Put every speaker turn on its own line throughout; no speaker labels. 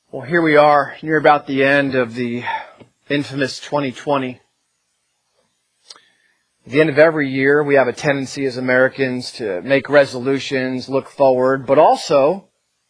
Well, here we are, near about the end of the infamous 2020. At the end of every year, we have a tendency as Americans to make resolutions, look forward, but also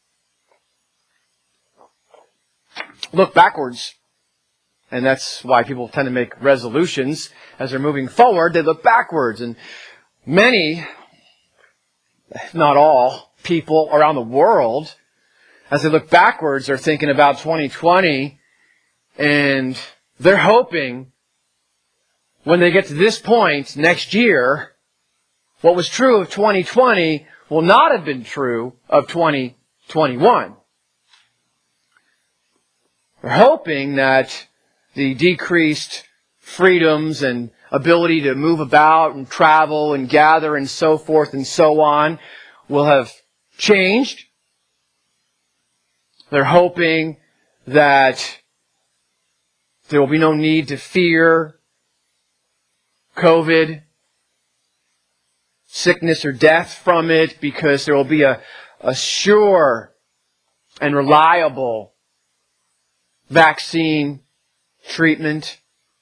look backwards. And that's why people tend to make resolutions. As they're moving forward, they look backwards. And many, if not all, people around the world, as they look backwards, they're thinking about 2020, and they're hoping when they get to this point next year, what was true of 2020 will not have been true of 2021. They're hoping that the decreased freedoms and ability to move about and travel and gather and so forth and so on will have changed. They're hoping that there will be no need to fear COVID, sickness or death from it, because there will be a sure and reliable vaccine treatment.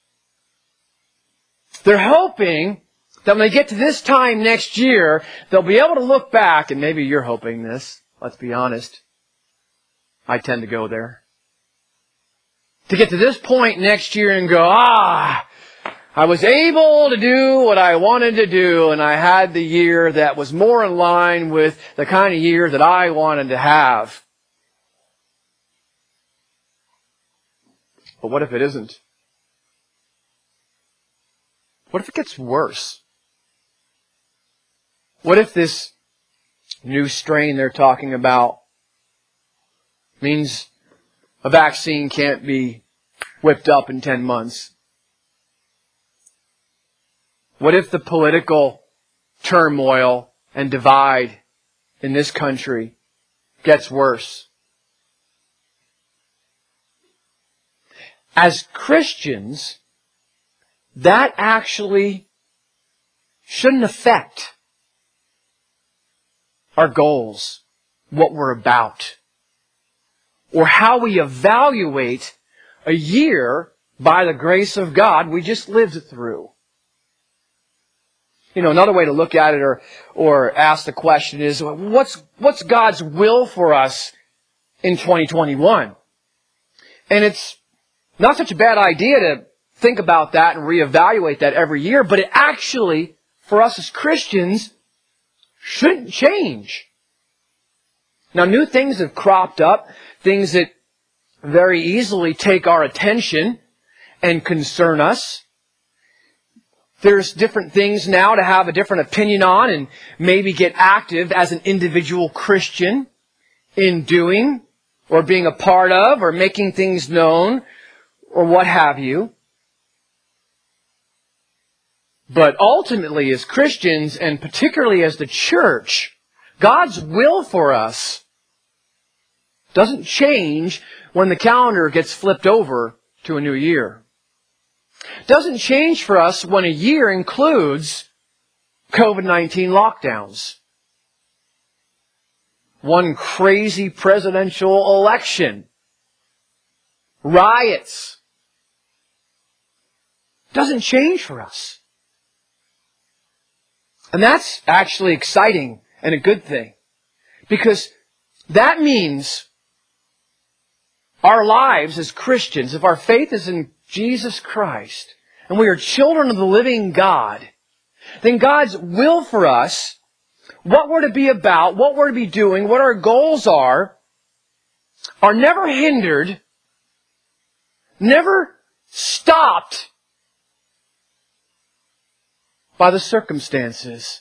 They're hoping that when they get to this time next year, they'll be able to look back, and maybe you're hoping this, let's be honest. I tend to go there. To get to this point next year and go, I was able to do what I wanted to do, and I had the year that was more in line with the kind of year that I wanted to have. But what if it isn't? What if it gets worse? What if this new strain they're talking about means a vaccine can't be whipped up in 10 months? What if the political turmoil and divide in this country gets worse? As Christians, that actually shouldn't affect our goals, what we're about, or how we evaluate a year by the grace of God we just lived through. You know, another way to look at it or ask the question is, what's God's will for us in 2021? And it's not such a bad idea to think about that and reevaluate that every year, but it actually, for us as Christians, shouldn't change. Now, new things have cropped up, things that very easily take our attention and concern us. There's different things now to have a different opinion on and maybe get active as an individual Christian in doing or being a part of or making things known or what have you. But ultimately, as Christians, and particularly as the church, God's will for us doesn't change when the calendar gets flipped over to a new year. Doesn't change for us when a year includes COVID-19 lockdowns. One crazy presidential election. Riots. Doesn't change for us. And that's actually exciting and a good thing. Because that means our lives as Christians, if our faith is in Jesus Christ, and we are children of the living God, then God's will for us, what we're to be about, what we're to be doing, what our goals are never hindered, never stopped by the circumstances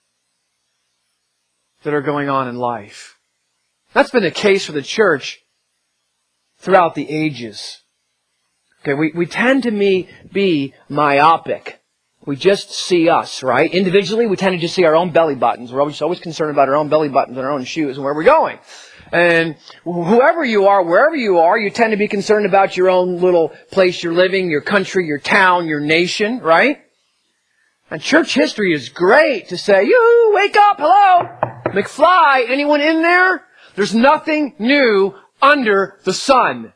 that are going on in life. That's been the case for the church throughout the ages. Okay, we tend to be myopic. We just see us, right? Individually, we tend to just see our own belly buttons. We're always concerned about our own belly buttons and our own shoes and where we're going. And whoever you are, wherever you are, you tend to be concerned about your own little place you're living, your country, your town, your nation, right? And church history is great to say, yoo-hoo, wake up, hello, McFly, anyone in there? There's nothing new under the sun.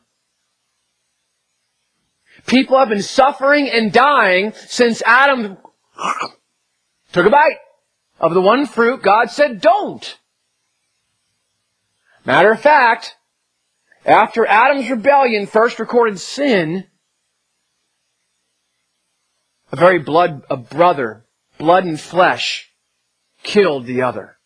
People have been suffering and dying since Adam took a bite of the one fruit God said don't. Matter of fact, after Adam's rebellion first recorded sin, a brother, blood and flesh, killed the other.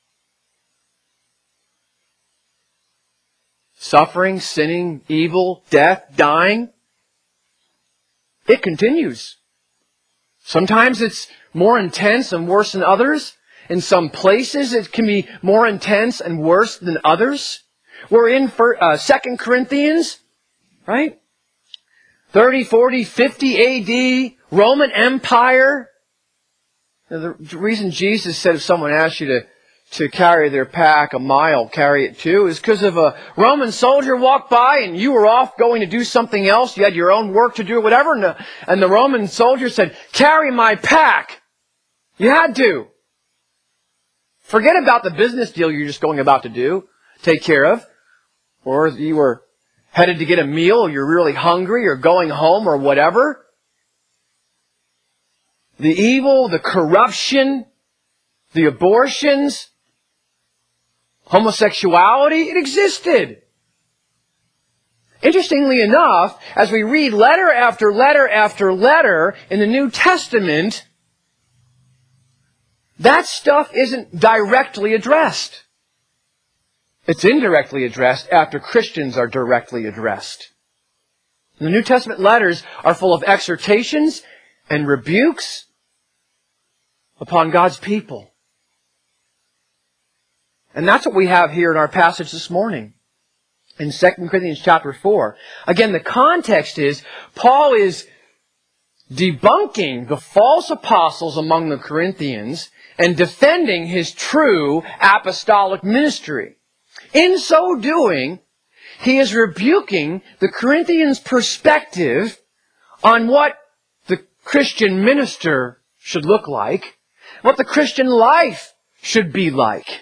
Suffering, sinning, evil, death, dying, it continues. Sometimes it's more intense and worse than others. In some places it can be more intense and worse than others. We're in 2 Corinthians, right? 30, 40, 50 AD, Roman Empire. The reason Jesus said if someone asked you to carry their pack a mile, carry it too, is because if a Roman soldier walked by and you were off going to do something else, you had your own work to do or whatever, and the Roman soldier said, carry my pack. You had to. Forget about the business deal you're just going about to do, take care of. Or you were headed to get a meal, or you're really hungry, or going home, or whatever. The evil, the corruption, the abortions, homosexuality, it existed. Interestingly enough, as we read letter after letter after letter in the New Testament, that stuff isn't directly addressed. It's indirectly addressed after Christians are directly addressed. The New Testament letters are full of exhortations and rebukes upon God's people. And that's what we have here in our passage this morning in 2 Corinthians chapter 4. Again, the context is Paul is debunking the false apostles among the Corinthians and defending his true apostolic ministry. In so doing, he is rebuking the Corinthians' perspective on what the Christian minister should look like, what the Christian life should be like.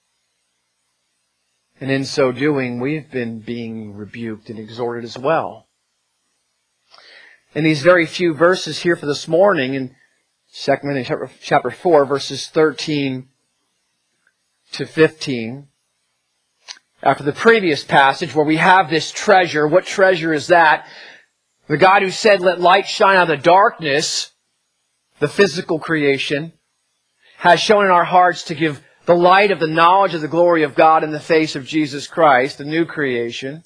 And in so doing, we've been being rebuked and exhorted as well. In these very few verses here for this morning, in 2 Corinthians chapter 4, verses 13 to 15, after the previous passage where we have this treasure, what treasure is that? The God who said, let light shine out of the darkness, the physical creation, has shown in our hearts to give the light of the knowledge of the glory of God in the face of Jesus Christ, the new creation.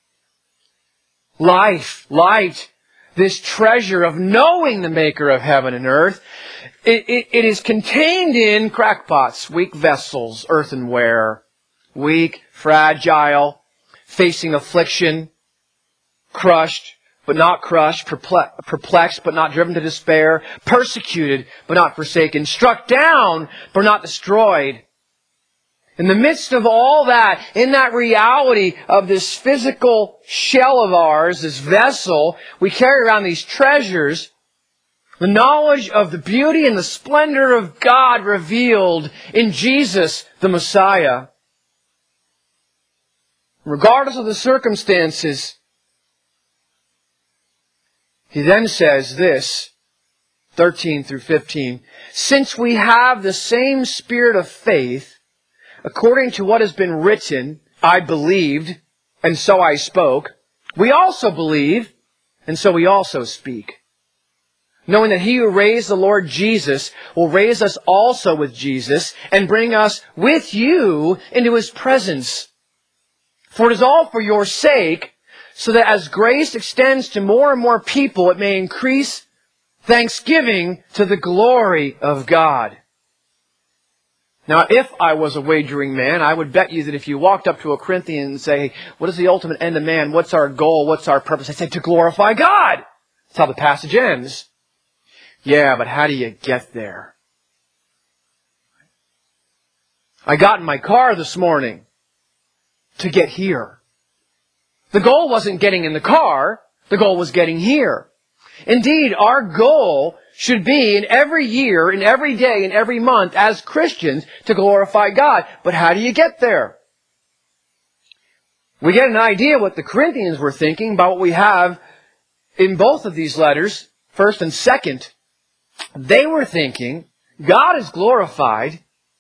Life, light, this treasure of knowing the Maker of heaven and earth, it is contained in crackpots, weak vessels, earthenware, weak, fragile, facing affliction, crushed, but not crushed, perplexed, but not driven to despair, persecuted, but not forsaken, struck down, but not destroyed. In the midst of all that, in that reality of this physical shell of ours, this vessel, we carry around these treasures, the knowledge of the beauty and the splendor of God revealed in Jesus, the Messiah. Regardless of the circumstances, he then says this, 13 through 15, since we have the same spirit of faith, according to what has been written, I believed, and so I spoke, we also believe, and so we also speak. Knowing that he who raised the Lord Jesus will raise us also with Jesus and bring us with you into his presence. For it is all for your sake, so that as grace extends to more and more people, it may increase thanksgiving to the glory of God. Now, if I was a wagering man, I would bet you that if you walked up to a Corinthian and say, what is the ultimate end of man? What's our goal? What's our purpose? I'd say, to glorify God. That's how the passage ends. Yeah, but how do you get there? I got in my car this morning to get here. The goal wasn't getting in the car. The goal was getting here. Indeed, our goal should be in every year, in every day, in every month as Christians to glorify God. But how do you get there? We get an idea what the Corinthians were thinking about what we have in both of these letters, 1st and 2nd. They were thinking God is glorified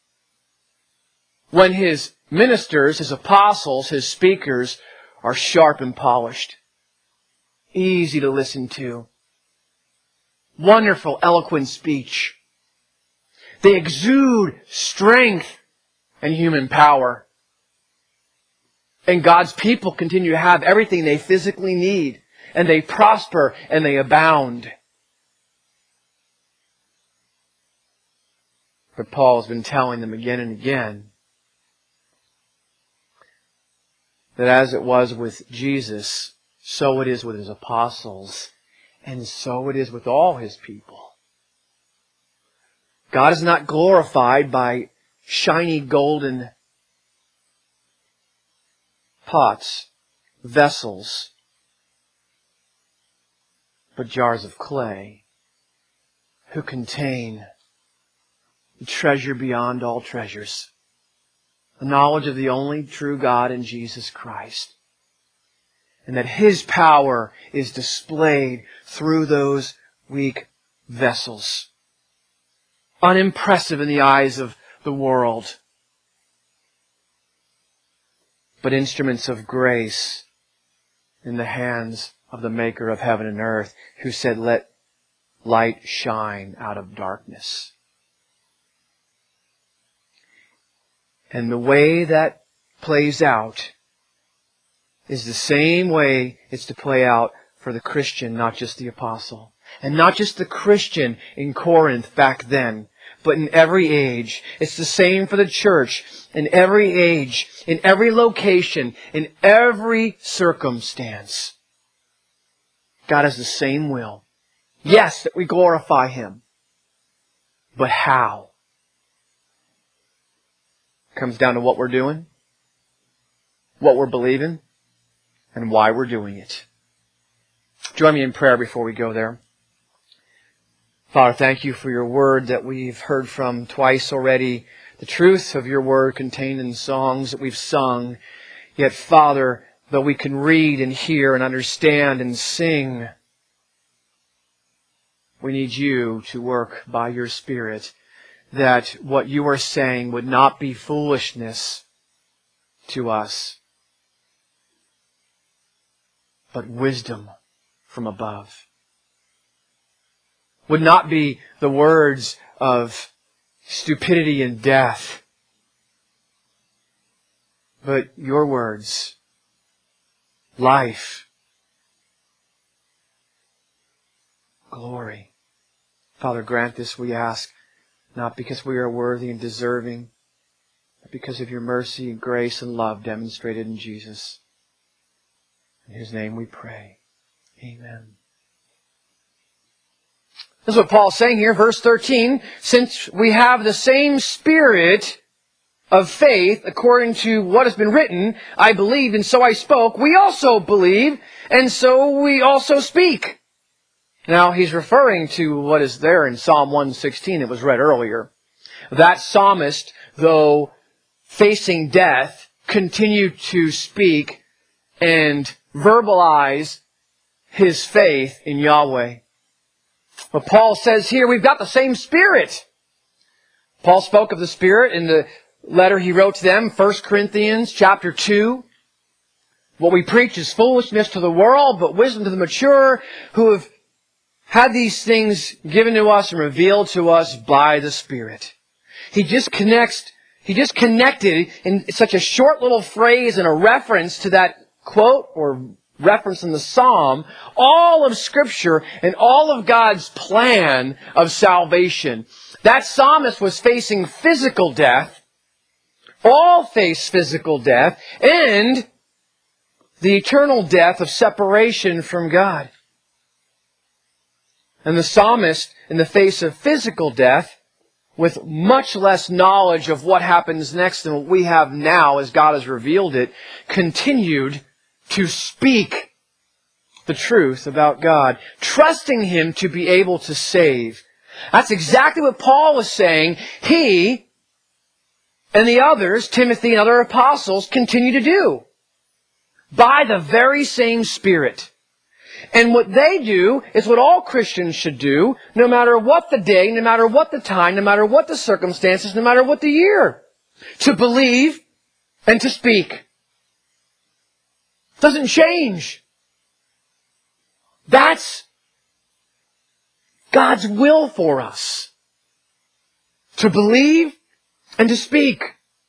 when His ministers, His apostles, His speakers are sharp and polished, easy to listen to, wonderful, eloquent speech. They exude strength and human power. And God's people continue to have everything they physically need, and they prosper and they abound. But Paul has been telling them again and again that as it was with Jesus, so it is with His apostles, and so it is with all His people. God is not glorified by shiny golden pots, vessels, but jars of clay who contain the treasure beyond all treasures, the knowledge of the only true God in Jesus Christ, and that His power is displayed through those weak vessels, unimpressive in the eyes of the world, but instruments of grace in the hands of the Maker of heaven and earth, who said, "Let light shine out of darkness." And the way that plays out is the same way it's to play out for the Christian, not just the apostle. And not just the Christian in Corinth back then, but in every age. It's the same for the church in every age, in every location, in every circumstance. God has the same will. Yes, that we glorify Him. But how? Comes down to what we're doing, what we're believing, and why we're doing it. Join me in prayer before we go there. Father, thank You for Your Word that we've heard from twice already. The truth of Your Word contained in songs that we've sung. Yet, Father, though we can read and hear and understand and sing, we need You to work by Your Spirit, that what You are saying would not be foolishness to us, but wisdom from above. Would not be the words of stupidity and death, but Your words, life, glory. Father, grant this, we ask, not because we are worthy and deserving, but because of Your mercy and grace and love demonstrated in Jesus. In His name we pray. Amen. This is what Paul's saying here, verse 13. Since we have the same spirit of faith, according to what has been written, I believed and so I spoke, we also believe and so we also speak. Now, he's referring to what is there in Psalm 116 that was read earlier. That psalmist, though facing death, continued to speak and verbalize his faith in Yahweh. But Paul says here, we've got the same Spirit. Paul spoke of the Spirit in the letter he wrote to them, 1 Corinthians chapter 2. What we preach is foolishness to the world, but wisdom to the mature, who have had these things given to us and revealed to us by the Spirit. He just connected in such a short little phrase and a reference to that quote or reference in the Psalm, all of Scripture and all of God's plan of salvation. That psalmist was facing physical death. All face physical death and the eternal death of separation from God. And the psalmist, in the face of physical death, with much less knowledge of what happens next than what we have now as God has revealed it, continued to speak the truth about God, trusting Him to be able to save. That's exactly what Paul was saying. He and the others, Timothy and other apostles, continue to do. by the very same Spirit. And what they do is what all Christians should do, no matter what the day, no matter what the time, no matter what the circumstances, no matter what the year. To believe and to speak. Doesn't change. That's God's will for us. To believe and to speak.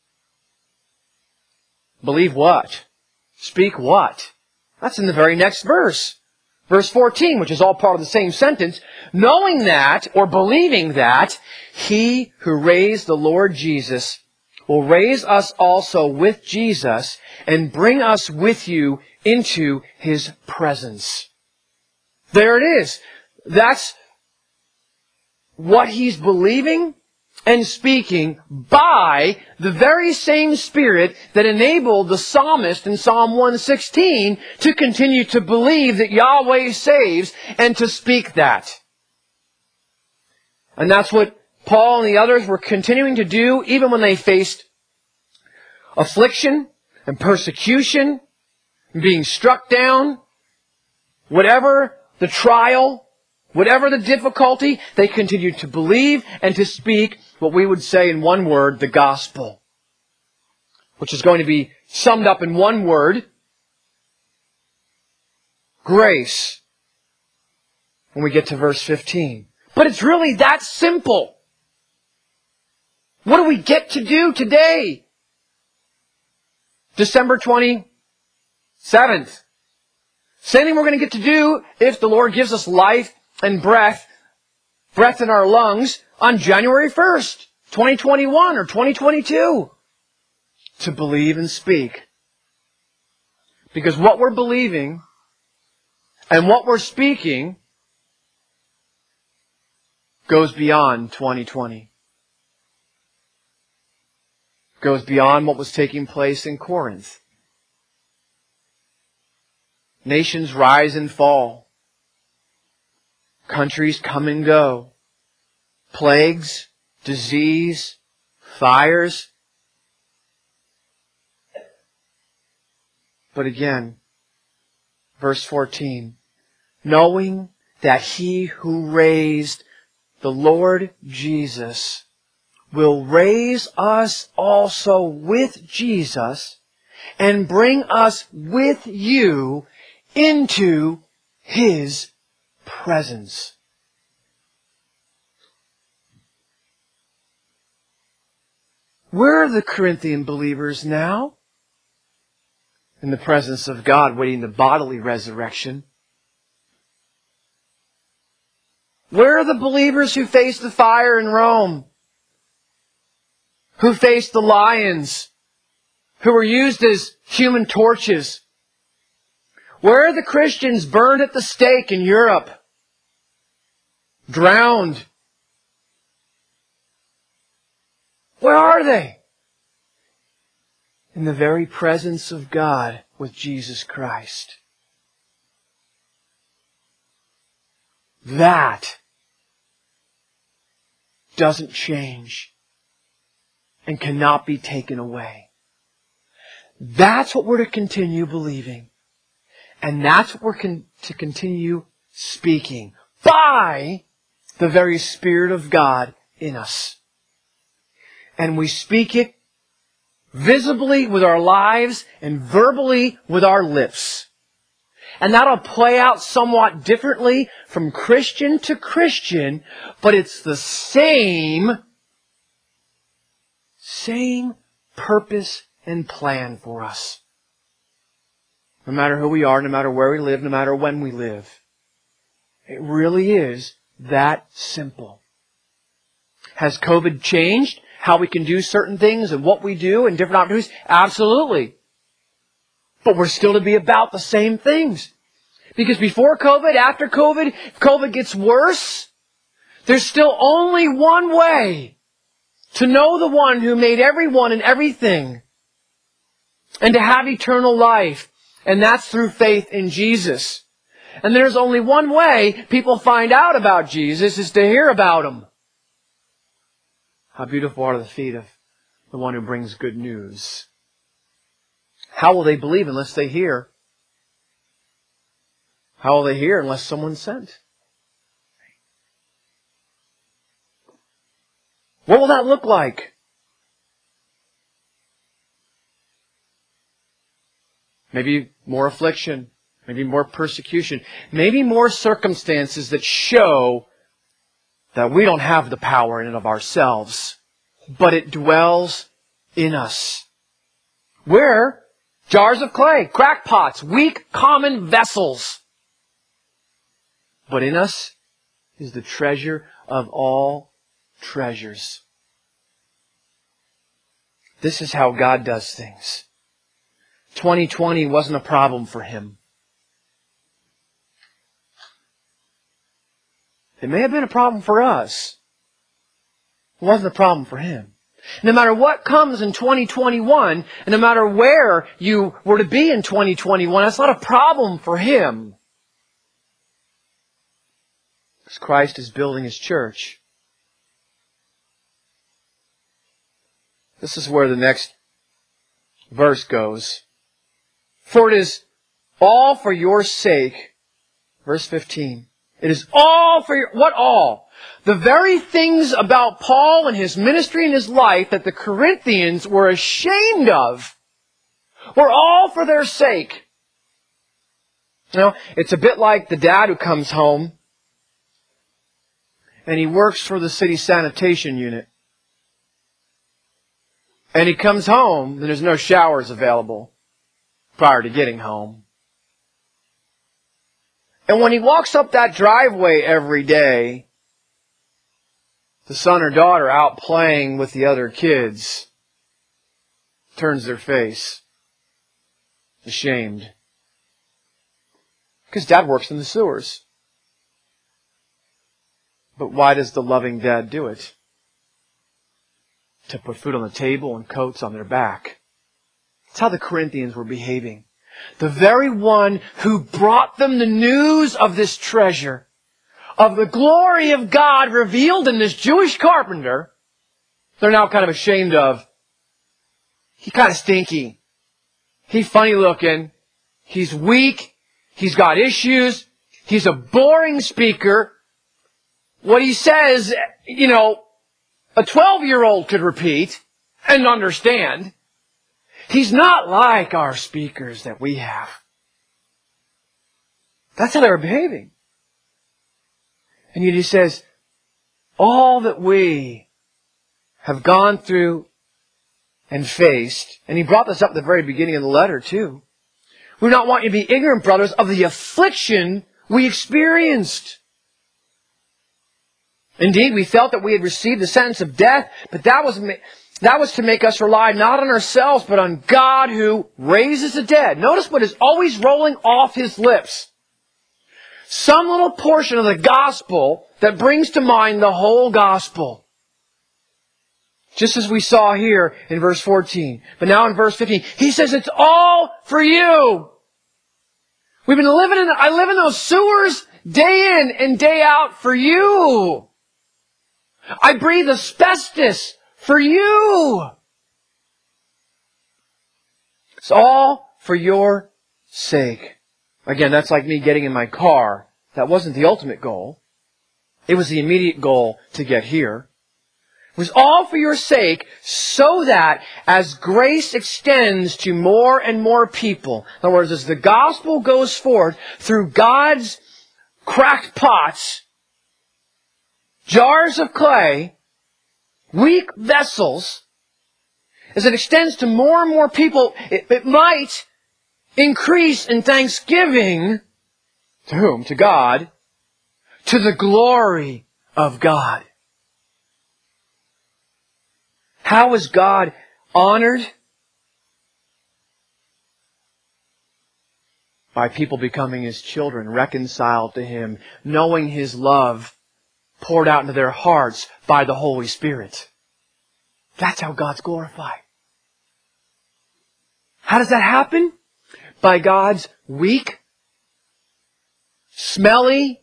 Believe what? Speak what? That's in the very next verse. Verse 14, which is all part of the same sentence. Knowing that, or believing that, He who raised the Lord Jesus will raise us also with Jesus and bring us with you into His presence. There it is. That's what he's believing and speaking by the very same Spirit that enabled the psalmist in Psalm 116 to continue to believe that Yahweh saves and to speak that. And that's what Paul and the others were continuing to do even when they faced affliction and persecution, and being struck down, whatever the trial, whatever the difficulty, they continued to believe and to speak what we would say in one word, the gospel. Which is going to be summed up in one word, grace. When we get to verse 15. But it's really that simple. What do we get to do today? December 27th. Same thing we're going to get to do if the Lord gives us life and breath in our lungs on January 1st, 2021 or 2022. To believe and speak. Because what we're believing and what we're speaking goes beyond 2020. Goes beyond what was taking place in Corinth. Nations rise and fall. Countries come and go. Plagues, disease, fires. But again, verse 14, knowing that He who raised the Lord Jesus will raise us also with Jesus and bring us with you into His presence. Where are the Corinthian believers now? In the presence of God, waiting the bodily resurrection. Where are the believers who faced the fire in Rome? Who faced the lions? Who were used as human torches? Where are the Christians burned at the stake in Europe? Drowned? Where are they? In the very presence of God with Jesus Christ. That doesn't change and cannot be taken away. That's what we're to continue believing. And that's what we're to continue speaking by the very Spirit of God in us. And we speak it visibly with our lives and verbally with our lips. And that'll play out somewhat differently from Christian to Christian, but it's the same purpose and plan for us. No matter who we are, no matter where we live, no matter when we live. It really is that simple. Has COVID changed how we can do certain things and what we do and different opportunities? Absolutely. But we're still to be about the same things. Because before COVID, after COVID, if COVID gets worse, there's still only one way to know the one who made everyone and everything and to have eternal life. And that's through faith in Jesus. And there's only one way people find out about Jesus is to hear about Him. How beautiful are the feet of the one who brings good news. How will they believe unless they hear? How will they hear unless someone's sent? What will that look like? Maybe more affliction. Maybe more persecution. Maybe more circumstances that show that we don't have the power in and of ourselves, but it dwells in us. We're jars of clay, crackpots, weak, common vessels. But in us is the treasure of all treasures. This is how God does things. 2020 wasn't a problem for Him. It may have been a problem for us. It wasn't a problem for Him. No matter what comes in 2021, and no matter where you were to be in 2021, that's not a problem for Him. Because Christ is building His church. This is where the next verse goes. For it is all for your sake. Verse 15. It is all for your... What all? The very things about Paul and his ministry and his life that the Corinthians were ashamed of were all for their sake. You know, it's a bit like the dad who comes home and he works for the city sanitation unit. And he comes home and there's no showers available prior to getting home. And when he walks up that driveway every day, the son or daughter out playing with the other kids turns their face, ashamed. Because dad works in the sewers. But why does the loving dad do it? To put food on the table and coats on their back. That's how the Corinthians were behaving. The very one who brought them the news of this treasure, of the glory of God revealed in this Jewish carpenter, they're now kind of ashamed of. He's kind of stinky. He's funny looking. He's weak. He's got issues. He's a boring speaker. What he says, you know, a 12-year-old could repeat and understand. He's not like our speakers that we have. That's how they were behaving. And yet he says, all that we have gone through and faced, and he brought this up at the very beginning of the letter too. We do not want you to be ignorant, brothers, of the affliction we experienced. Indeed, we felt that we had received the sentence of death, but that was to make us rely not on ourselves, but on God who raises the dead. Notice what is always rolling off his lips. Some little portion of the gospel that brings to mind the whole gospel. Just as we saw here in verse 14. But now in verse 15, he says it's all for you. We've been I live in those sewers day in and day out for you. I breathe asbestos for you. It's all for your sake. Again, that's like me getting in my car. That wasn't the ultimate goal. It was the immediate goal to get here. It was all for your sake so that as grace extends to more and more people, in other words, as the gospel goes forth through God's cracked pots, jars of clay, weak vessels, as it extends to more and more people, it might increase in thanksgiving to whom? To God, to the glory of God. How is God honored? By people becoming His children, reconciled to Him, knowing His love poured out into their hearts by the Holy Spirit. That's how God's glorified. How does that happen? By God's weak, smelly,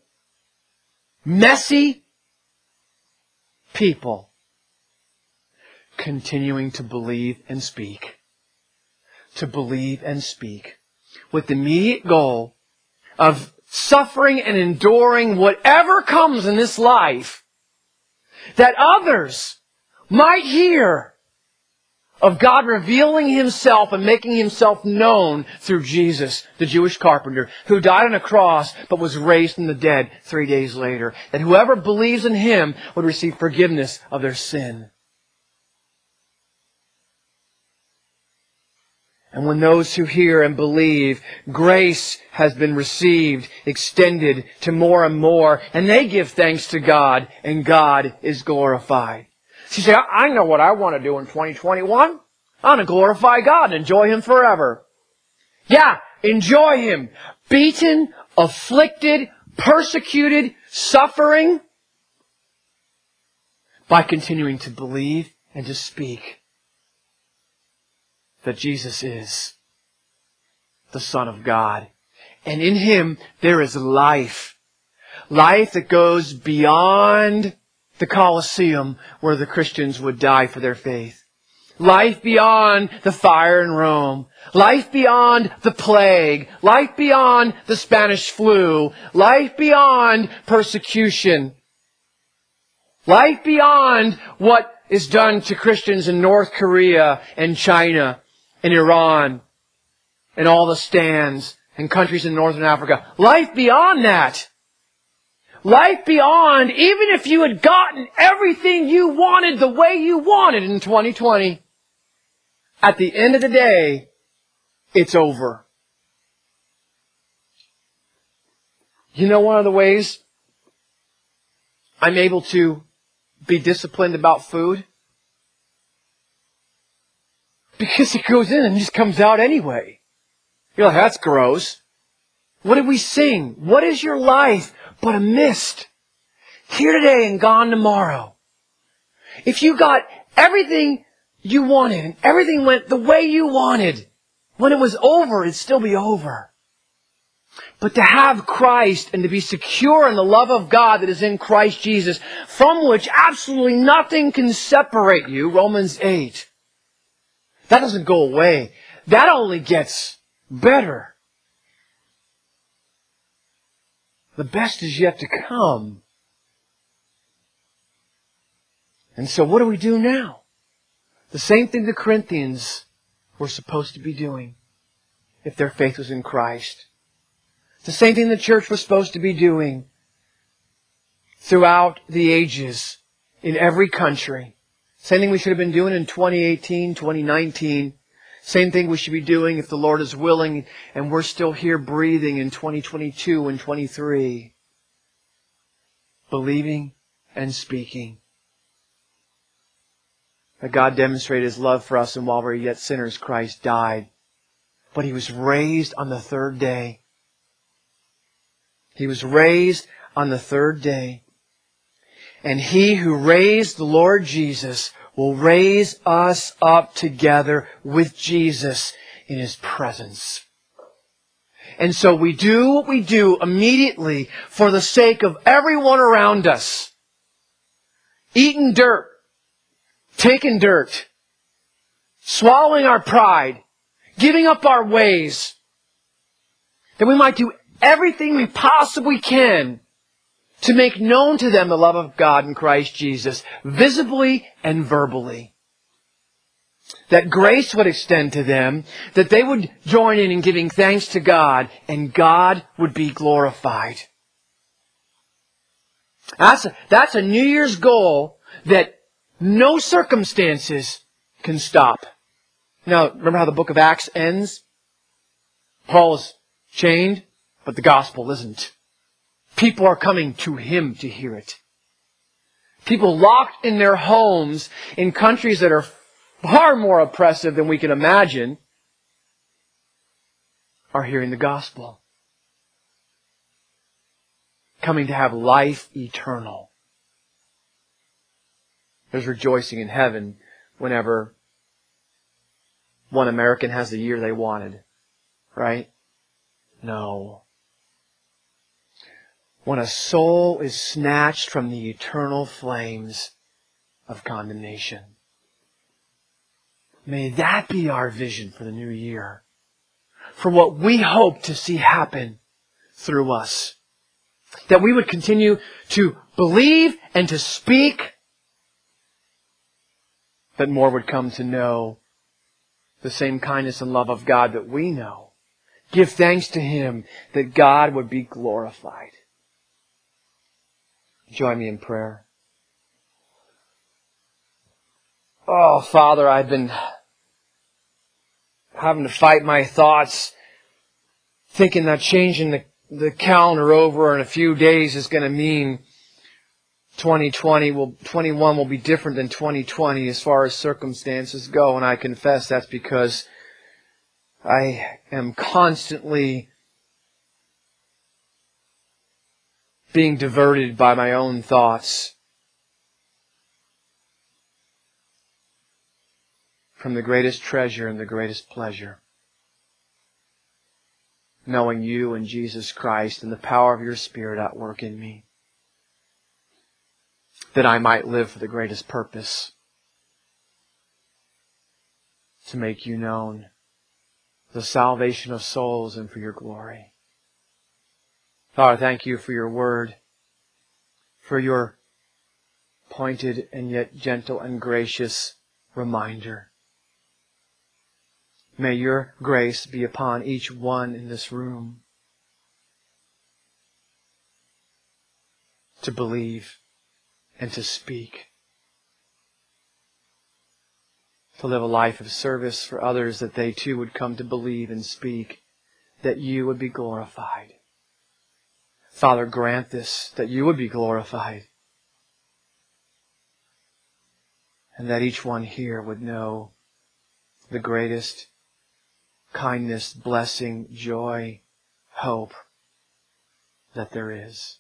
messy people continuing to believe and speak. To believe and speak. With the immediate goal of suffering and enduring whatever comes in this life, that others might hear of God revealing Himself and making Himself known through Jesus, the Jewish carpenter, who died on a cross but was raised from the dead 3 days later. That whoever believes in Him would receive forgiveness of their sin. And when those who hear and believe, grace has been received, extended to more and more, and they give thanks to God, and God is glorified. So you say, I know what I want to do in 2021. I want to glorify God and enjoy Him forever. Yeah, enjoy Him. Beaten, afflicted, persecuted, suffering, by continuing to believe and to speak that Jesus is the Son of God. And in Him there is life. Life that goes beyond the Colosseum where the Christians would die for their faith. Life beyond the fire in Rome. Life beyond the plague. Life beyond the Spanish flu. Life beyond persecution. Life beyond what is done to Christians in North Korea and China and Iran and all the stands and countries in Northern Africa. Life beyond that. Life beyond, even if you had gotten everything you wanted the way you wanted in 2020, at the end of the day, it's over. You know one of the ways I'm able to be disciplined about food? Because it goes in and just comes out anyway. You're like, that's gross. What did we sing? What is your life but a mist? Here today and gone tomorrow. If you got everything you wanted and everything went the way you wanted, when it was over, it'd still be over. But to have Christ and to be secure in the love of God that is in Christ Jesus, from which absolutely nothing can separate you, Romans 8. That doesn't go away. That only gets better. The best is yet to come. And so what do we do now? The same thing the Corinthians were supposed to be doing if their faith was in Christ. The same thing the church was supposed to be doing throughout the ages in every country. Same thing we should have been doing in 2018, 2019. Same thing we should be doing if the Lord is willing and we're still here breathing in 2022 and 23. Believing and speaking that God demonstrated His love for us, and while we were yet sinners, Christ died. But He was raised on the third day. He was raised on the third day. And He who raised the Lord Jesus will raise us up together with Jesus in His presence. And so we do what we do immediately for the sake of everyone around us. Eating dirt, taking dirt, swallowing our pride, giving up our ways, that we might do everything we possibly can to make known to them the love of God in Christ Jesus, visibly and verbally. That grace would extend to them, that they would join in giving thanks to God, and God would be glorified. That's a New Year's goal that no circumstances can stop. Now, remember how the book of Acts ends? Paul is chained, but the gospel isn't. People are coming to him to hear it. People locked in their homes in countries that are far more oppressive than we can imagine are hearing the gospel. Coming to have life eternal. There's rejoicing in heaven whenever one American has the year they wanted. Right? No. When a soul is snatched from the eternal flames of condemnation. May that be our vision for the new year. For what we hope to see happen through us. That we would continue to believe and to speak, that more would come to know the same kindness and love of God that we know. Give thanks to Him that God would be glorified. Join me in prayer. Oh, Father, I've been having to fight my thoughts, thinking that changing the calendar over in a few days is going to mean 21 will be different than 2020 as far as circumstances go. And I confess that's because I am constantly being diverted by my own thoughts from the greatest treasure and the greatest pleasure. Knowing You and Jesus Christ and the power of Your Spirit at work in me. That I might live for the greatest purpose. To make You known. The salvation of souls and for Your glory. Father, thank You for Your word. For Your pointed and yet gentle and gracious reminder. May Your grace be upon each one in this room to believe and to speak, to live a life of service for others, that they too would come to believe and speak, that You would be glorified. Father, grant this, that You would be glorified, and that each one here would know the greatest kindness, blessing, joy, hope that there is.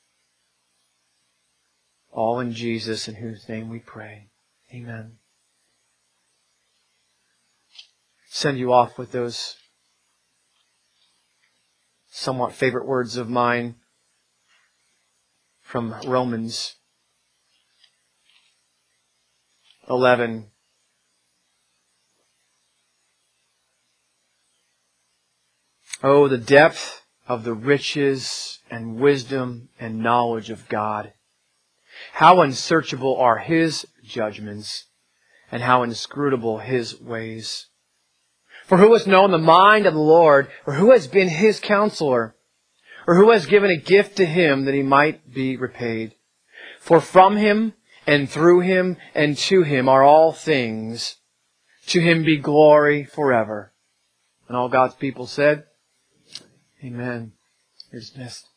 All in Jesus, in whose name we pray. Amen. Send you off with those somewhat favorite words of mine from Romans 11. Oh, the depth of the riches and wisdom and knowledge of God. How unsearchable are His judgments, and how inscrutable His ways. For who has known the mind of the Lord, or who has been His counselor, or who has given a gift to Him that He might be repaid? For from Him, and through Him, and to Him are all things. To Him be glory forever. And all God's people said, Amen. You're dismissed.